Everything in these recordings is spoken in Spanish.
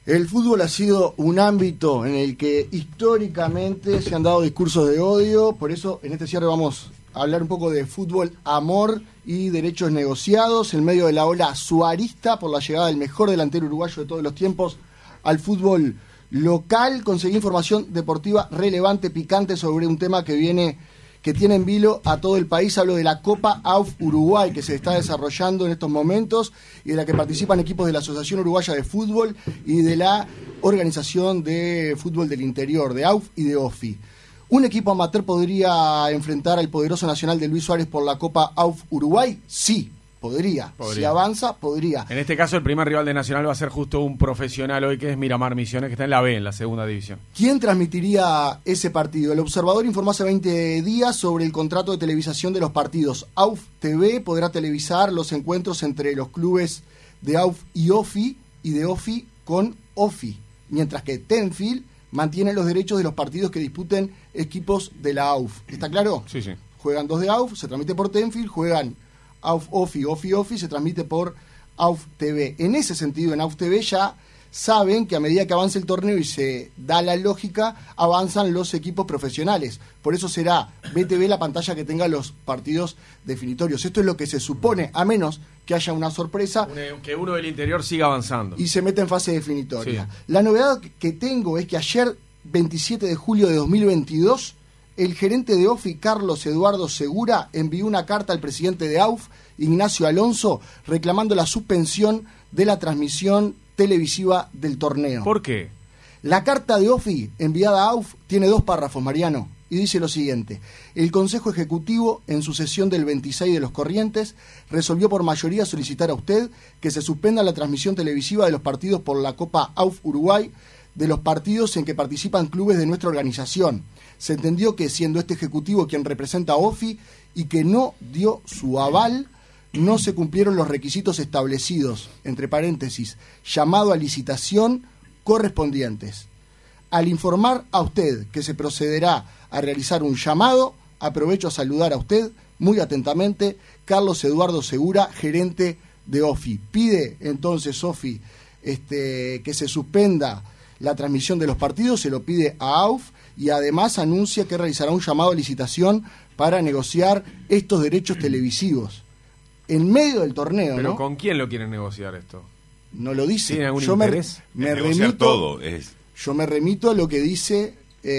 El fútbol ha sido un ámbito en el que históricamente se han dado discursos de odio, por eso en este cierre vamos a hablar un poco de fútbol, amor y derechos negociados en medio de la ola suarista por la llegada del mejor delantero uruguayo de todos los tiempos al fútbol local. Conseguí información deportiva relevante, picante sobre un tema que tiene en vilo a todo el país. Hablo de la Copa AUF Uruguay, que se está desarrollando en estos momentos y de la que participan equipos de la Asociación Uruguaya de Fútbol y de la Organización de Fútbol del Interior, de AUF y de OFI. ¿Un equipo amateur podría enfrentar al poderoso Nacional de Luis Suárez por la Copa AUF Uruguay? Sí, podría. Si avanza, podría. En este caso, el primer rival de Nacional va a ser justo un profesional hoy, que es Miramar Misiones, que está en la B, en la segunda división. ¿Quién transmitiría ese partido? El Observador informó hace 20 días sobre el contrato de televisación de los partidos. AUF TV podrá televisar los encuentros entre los clubes de AUF y OFI, y de OFI con OFI, mientras que Tenfield mantiene los derechos de los partidos que disputen equipos de la AUF. ¿Está claro? Sí, sí. Juegan dos de AUF, se transmite por Tenfield, juegan AUF OFI, OFI OFI, se transmite por AUF TV. En ese sentido, en AUF TV ya saben que a medida que avance el torneo y se da la lógica, avanzan los equipos profesionales. Por eso será BTV la pantalla que tenga los partidos definitorios. Esto es lo que se supone, a menos que haya una sorpresa. Que uno del interior siga avanzando. Y se mete en fase definitoria. Sí. La novedad que tengo es que ayer, 27 de julio de 2022, el gerente de OFI, Carlos Eduardo Segura, envió una carta al presidente de AUF, Ignacio Alonso, reclamando la suspensión de la transmisión televisiva del torneo. ¿Por qué? La carta de OFI enviada a AUF tiene 2 párrafos, Mariano, y dice lo siguiente: el Consejo Ejecutivo, en su sesión del 26 de los Corrientes, resolvió por mayoría solicitar a usted que se suspenda la transmisión televisiva de los partidos por la Copa AUF Uruguay, de los partidos en que participan clubes de nuestra organización. Se entendió que, siendo este Ejecutivo quien representa a OFI y que no dio su aval, no se cumplieron los requisitos establecidos, entre paréntesis, llamado a licitación, correspondientes. Al informar a usted que se procederá a realizar un llamado, aprovecho a saludar a usted muy atentamente, Carlos Eduardo Segura, gerente de OFI. Pide entonces OFI que se suspenda la transmisión de los partidos, se lo pide a AUF, y además anuncia que realizará un llamado a licitación para negociar estos derechos televisivos en medio del torneo. ¿Pero ¿no? ¿Con quién lo quieren negociar esto? No lo dice. ¿Tiene algún Yo interés? me remito a lo que dice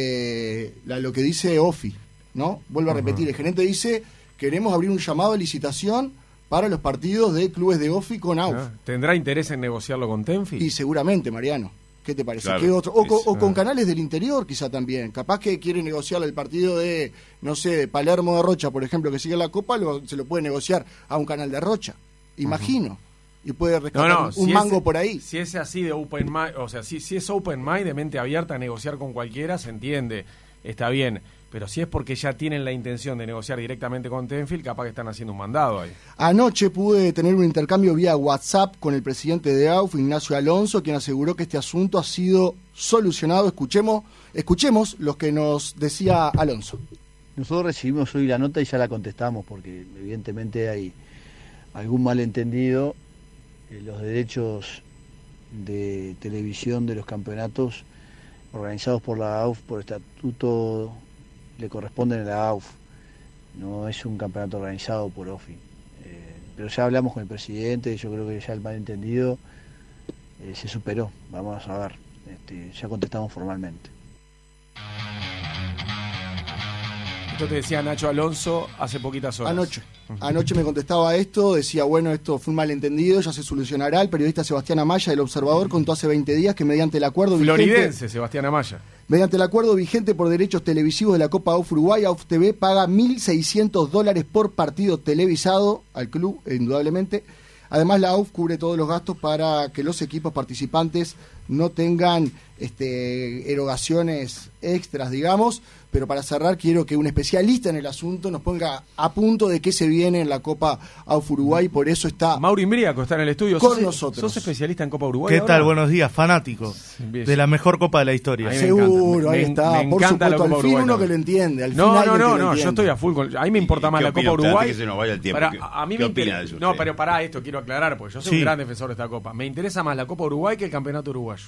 lo que dice OFI, ¿no? Vuelvo a repetir, el gerente dice: queremos abrir un llamado a licitación para los partidos de clubes de OFI con AUF. ¿Tendrá interés en negociarlo con Tenfield? Y seguramente, Mariano. ¿Qué te parece? Claro, ¿Qué otro? O con canales del interior quizá también. Capaz que quiere negociar el partido de, no sé, de Palermo de Rocha, por ejemplo, que sigue la Copa, se lo puede negociar a un canal de Rocha. Imagino. Y puede rescatar un mango por ahí. Si es así de open mind, o sea, si es open mind, de mente abierta a negociar con cualquiera, se entiende, está bien. Pero si es porque ya tienen la intención de negociar directamente con Tenfield, capaz que están haciendo un mandado ahí. Anoche pude tener un intercambio vía WhatsApp con el presidente de AUF, Ignacio Alonso, quien aseguró que este asunto ha sido solucionado. Escuchemos lo que nos decía Alonso. Nosotros recibimos hoy la nota y ya la contestamos, porque evidentemente hay algún malentendido. Los derechos de televisión de los campeonatos organizados por la AUF, por estatuto, le corresponden a la AUF, no es un campeonato organizado por OFI. Pero ya hablamos con el presidente, yo creo que ya el malentendido se superó, vamos a ver, ya contestamos formalmente. Esto te decía Nacho Alonso hace poquitas horas. Anoche me contestaba esto, decía, bueno, esto fue un malentendido, ya se solucionará. El periodista Sebastián Amaya del Observador contó hace 20 días que mediante el acuerdo floridense, Sebastián Amaya. Mediante el acuerdo vigente por derechos televisivos de la Copa AUF Uruguay, AUF TV paga $1.600 por partido televisado al club, indudablemente. Además, la AUF cubre todos los gastos para que los equipos participantes no tengan erogaciones extras, digamos. Pero para cerrar, quiero que un especialista en el asunto nos ponga a punto de qué se viene en la Copa AUF Uruguay. Por eso está Mauro Imbriaco, está en el estudio con nosotros. ¿Sos especialista en Copa Uruguay? ¿Qué ahora? tal? Buenos días, fanático de la mejor Copa de la historia. Seguro, ahí está. Por supuesto, al fin uno que lo entiende. No, yo estoy a full. A mí me importa más la Copa Uruguay. Que se nos vaya el tiempo. A mí me interesa. No, pero pará esto, quiero aclarar, porque yo soy un gran defensor de esta Copa. Me interesa más la Copa Uruguay que el Campeonato Uruguayo.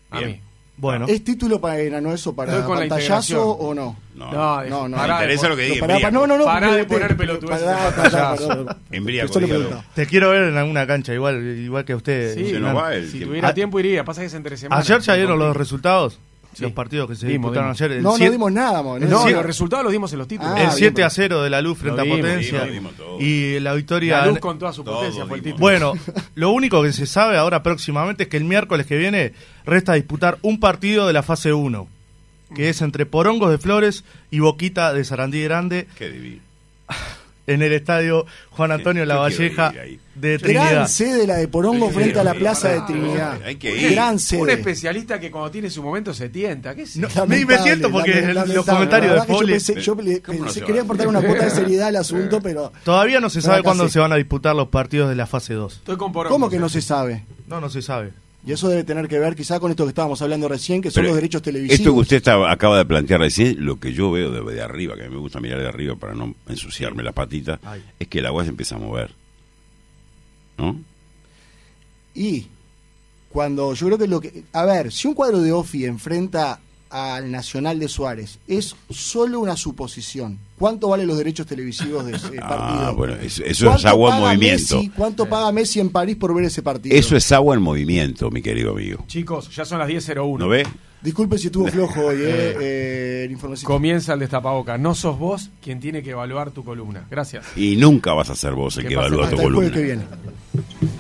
A Bien. mí. Bueno, ¿Es título para enano eso, para Estoy con la pantallazo integración. o no? No, Me pará de interesa pon- lo que diga. Pará, no, Pará de porque- poner pelotudeces pará, en pará, pantallazo. pará. Embriago, Eso le dígalo. preguntaba. te quiero ver en alguna cancha, igual que a usted. Sí, Se nos va el si tiempo. tuviera tiempo iría. Pasa que es entre semana. Ayer ya vieron los resultados, Sí. los partidos que se Dimos, disputaron dimos. ayer. El No, no siete- dimos nada, mo, No, Sí. los resultados los dimos en los títulos. Ah, el bien, 7-0 de la Luz frente Lo a vimos, Potencia. lo vimos todo. Y la victoria. La Luz con toda su Todo potencia fue el dimos. título. Bueno, lo único que se sabe ahora próximamente es que el miércoles que viene resta disputar un partido de la fase 1, que es entre Porongos de Flores y Boquita de Sarandí Grande, Qué divino. en el estadio Juan Antonio Yo Lavalleja quiero ir ahí. de Gran Trinidad. sede la de Porongo Sí, frente a la sí, Plaza de pará. Trinidad. Hay que ir. Gran Un sede. especialista que cuando tiene su momento se tienta. ¿Qué es? No, eso? me siento porque Lamentable. los comentarios La de verdad que Poli yo pensé, ¿Cómo no se va quería a aportar una cuota de seriedad al asunto, pero todavía no se sabe Fracasé. cuándo se van a disputar los partidos de la fase 2. Estoy con Porongos. ¿cómo que no se sabe? No se sabe. Y eso debe tener que ver quizá con esto que estábamos hablando recién, que son Pero los derechos televisivos. Esto que usted acaba de plantear recién, lo que yo veo de arriba, que a mí me gusta mirar de arriba para no ensuciarme las patitas, Ay. es que el agua se empieza a mover. ¿No? Y cuando yo creo que lo que... A ver, si un cuadro de OFI enfrenta al Nacional de Suárez, es solo una suposición. ¿Cuánto valen los derechos televisivos de ese partido? Ah, bueno, eso es ¿Cuánto agua en paga movimiento. Messi, ¿cuánto paga Messi en París por ver ese partido? Eso es agua en movimiento, mi querido amigo. Chicos, ya son las 10:01. ¿No ve? Disculpe si estuvo flojo hoy, el información. Comienza el destapaboca. No sos vos quien tiene que evaluar tu columna. Gracias. Y nunca vas a ser vos el Que que pase evalúa Hasta tu el jueves columna. que viene.